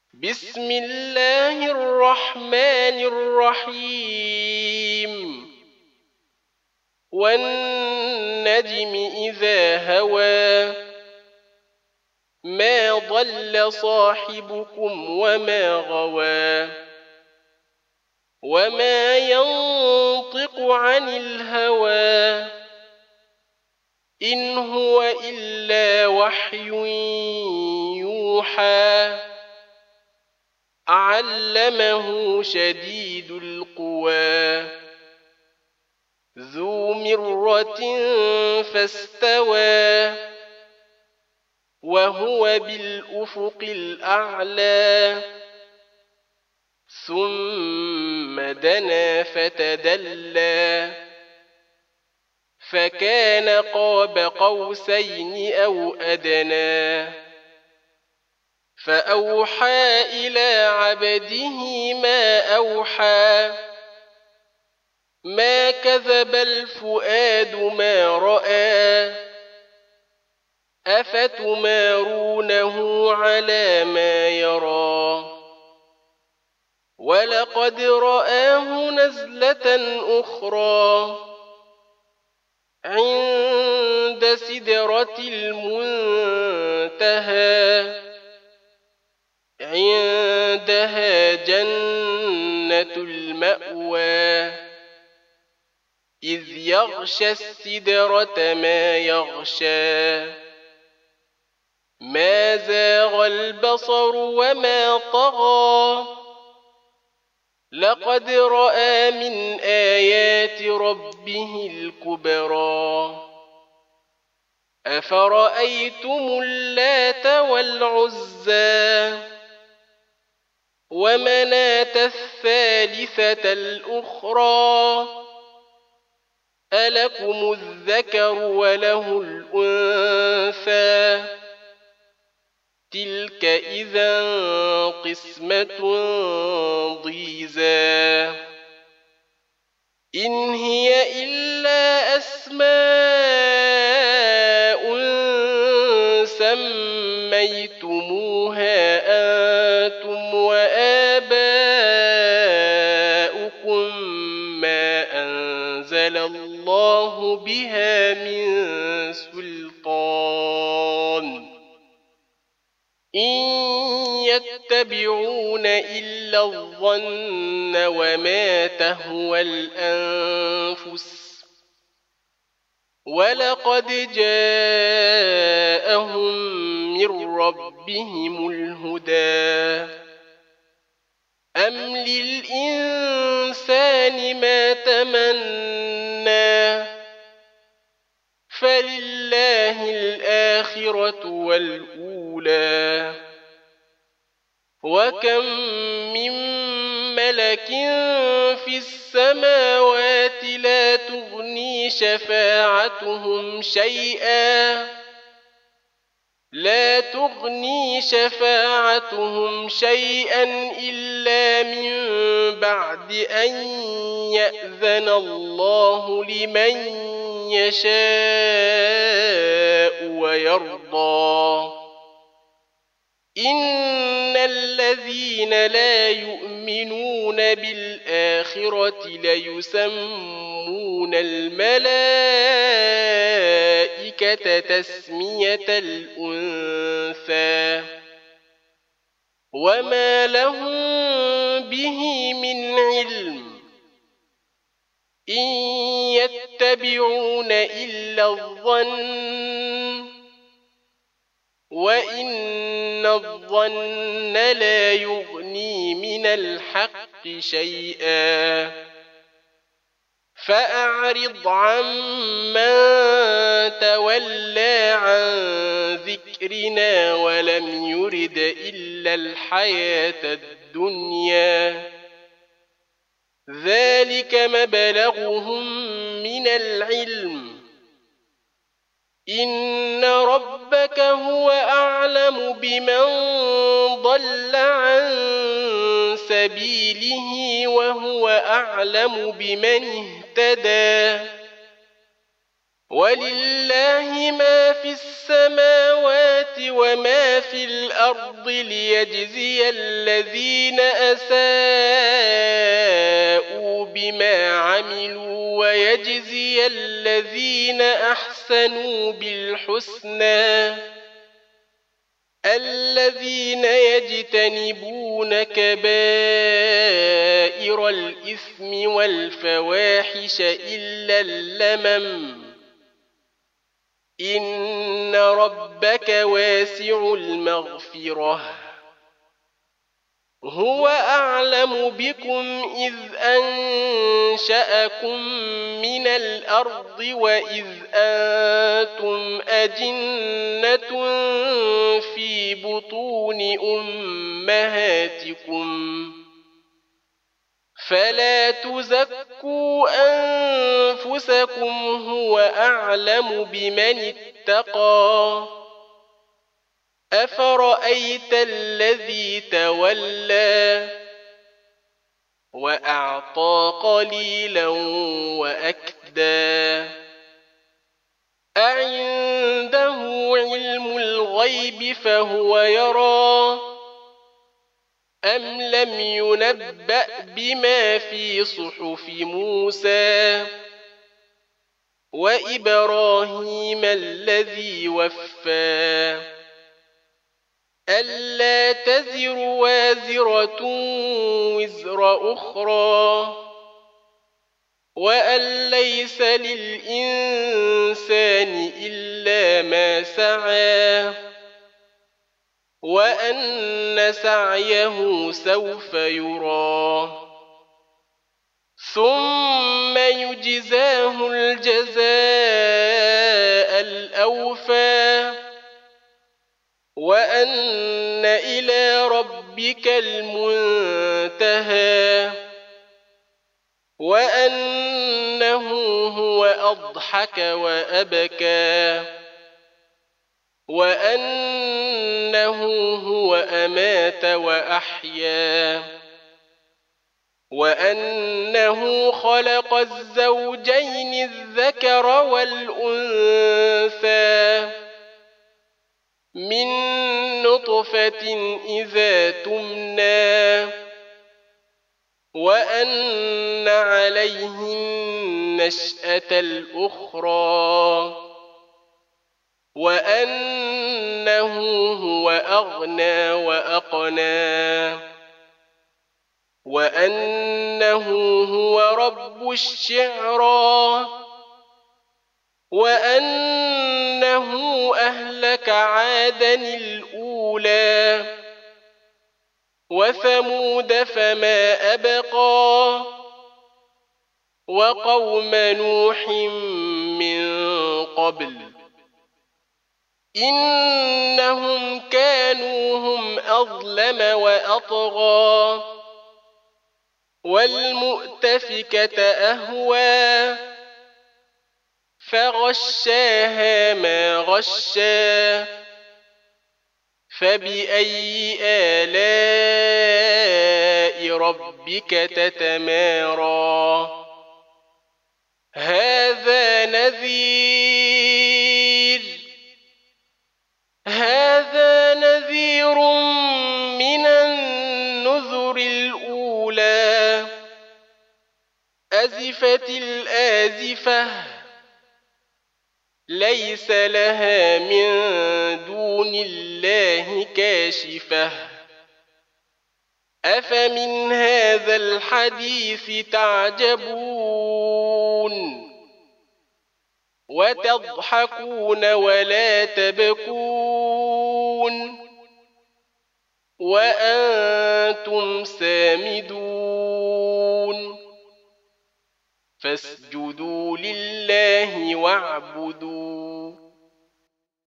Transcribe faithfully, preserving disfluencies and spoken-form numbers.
بسم الله الرحمن الرحيم والنجم إذا هوى ما ضل صاحبكم وما غوى وما ينطق عن الهوى إن هو إلا وحي يوحى علمه شديد القوى ذو مرة فاستوى وهو بالأفق الأعلى ثم دنا فتدلى فكان قاب قوسين أو أدنى فأوحى إلى عبده ما أوحى ما كذب الفؤاد ما رأى أفتمارونه على ما يرى ولقد رآه نزلة أخرى عند سدرة المنتهى عندها جنة المأوى إذ يغشى السدرة ما يغشى ما زاغ البصر وما طغى لقد رأى من آيات ربه الكبرى أفرأيتم اللات والعزى ومناة الثالثة الأخرى ألكم الذكر وله الأنثى تلك إذا قسمة ضيزى إن هي إلا أسماء سميتموها أنتم وآباؤكم ما أنزل الله بها من سلطان إن يتبعون إلا الظن وما تهوى الأنفس ولقد جاءهم من ربهم الهدى أم للإنسان ما تمنى فلله الآخرة والأولى وكم من ملك في السماوات لا تغني شفاعتهم شيئا لا تغني شفاعتهم شيئا إلا من بعد أن يأذن الله لمن يشاء ويرضى إن الذين لا يؤمنون بالآخرة ليسمون الملائكة تسمية الأنثى وما لهم به من علم إن يتبعون إلا الظن وإن الظن لا يغني من الحق شيئا فأعرض عمن تولى عن ذكرنا ولم يرد إلا الحياة الدنيا ذلك مبلغهم من العلم إن ربك هو أعلم بمن ضل عن سبيله وهو أعلم بمن اهتدى ولله ما في السماوات وما في الأرض ليجزي الذين أساءوا بما عملوا ويجزي الذين أحسنوا بالحسنى الذين يجتنبون كبائر الإثم والفواحش إلا اللمم إن ربك واسع المغفرة هو أعلم بكم إذ أنشأكم من الأرض وإذ أنتم أجنة في بطون أمهاتكم فلا تزكوا أنفسكم هو أعلم بمن اتقى أفرأيت الذي تولى وأعطى قليلا وأكدى أعنده علم الغيب فهو يرى أم لم ينبأ بما في صحف موسى وإبراهيم الذي وفى ألا تزر وازرة وزر أخرى وأن ليس للإنسان إلا ما سعى وأن سعيه سوف يرى ثم يجزاه الجزاء الأوفى وأن إلى ربك المنتهى وأنه هو أضحك وأبكى وأنه هو أمات وأحيا وأنه خلق الزوجين الذكر والأنثى من نطفة إذا تمنى وأن عليه النشأة الأخرى وأنه هو أغنى وأقنى وأنه هو رب الشعرى وأنه أهلك عادا الأولى وثمود فما أبقى وقوم نوح من قبل إنهم كانوا هم أظلم وأطغى والمؤتفكة أهوى فغشاها ما غشا فبأي آلاء ربك تتمارى هذا نذير هذا نذير من النذر الأولى أزفت الآزفة ليس لها من دون الله كاشفة أفمن هذا الحديث تعجبون وتضحكون ولا تبكون وأنتم سامدون فاسجدوا لله واعبدوا